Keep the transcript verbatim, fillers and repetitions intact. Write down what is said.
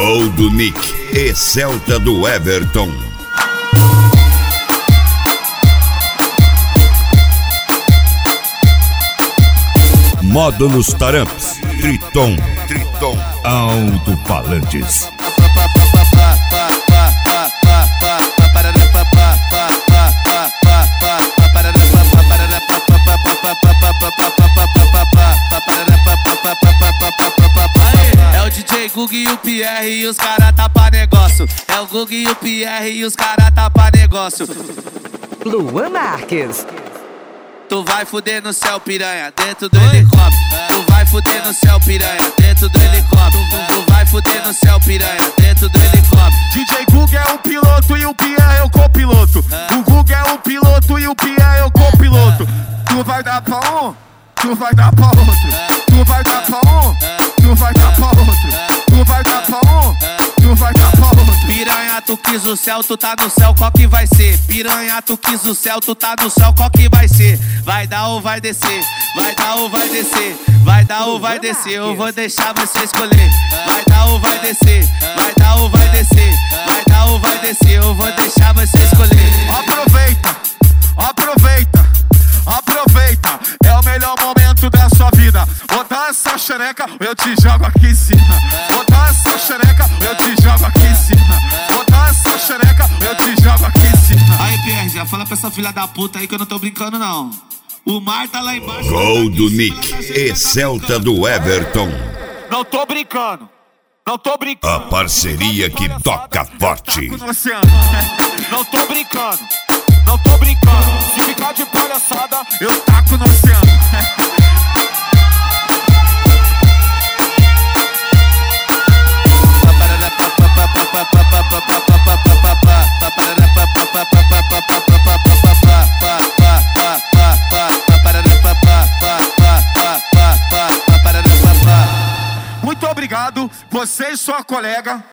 Gol do Nick e Celta do Everton. Módulos Taramps, Triton, Triton, alto-falantes. É o D J Gug e o Pierre e os cara tá pra negócio. É o Gug e o Pierre e os cara tá pra negócio. Luan Marques. Tu vai fuder no céu, piranha, dentro do helicóptero. Tu vai fuder no céu, piranha, dentro do helicóptero. Tu vai fuder no céu, piranha, dentro do helicóptero. D J Gug é o piloto e o Pierre é o copiloto. O Gug é o piloto e o Pierre é o copiloto. Tu vai dar pra um, tu vai dar pra outro. Tu vai dar pra um, tu vai dar pra outro. Tu vai dar pra um, tu vai dar pra outro. Piranha, tu quis o céu, tu tá no céu, qual que vai ser? Piranha, tu quis o céu, tu tá no céu, qual que vai ser? Vai dar ou vai descer? Vai dar ou vai descer? Vai dar ou vai descer? Eu vou deixar você escolher. Vai dar ou vai descer? Vai dar ou vai descer? Vai dar ou vai descer? Eu vou deixar você escolher. Aproveita, aproveita, aproveita. É o melhor momento da sua vida. Botar essa xereca, eu te jogo aqui em cima. Botar essa xereca, eu te jogo aqui em cima. Botar essa xereca, eu te jogo aqui em cima. Aí, Pierre, já fala pra essa filha da puta aí que eu não tô brincando, não. O mar tá lá embaixo. Gol do Nick e Celta do Everton. Não tô brincando, não tô brincando. A parceria que toca forte. Não tô brincando, não tô brincando. Se ficar de palhaçada, eu taco no oceano. Muito obrigado, você e sua colega.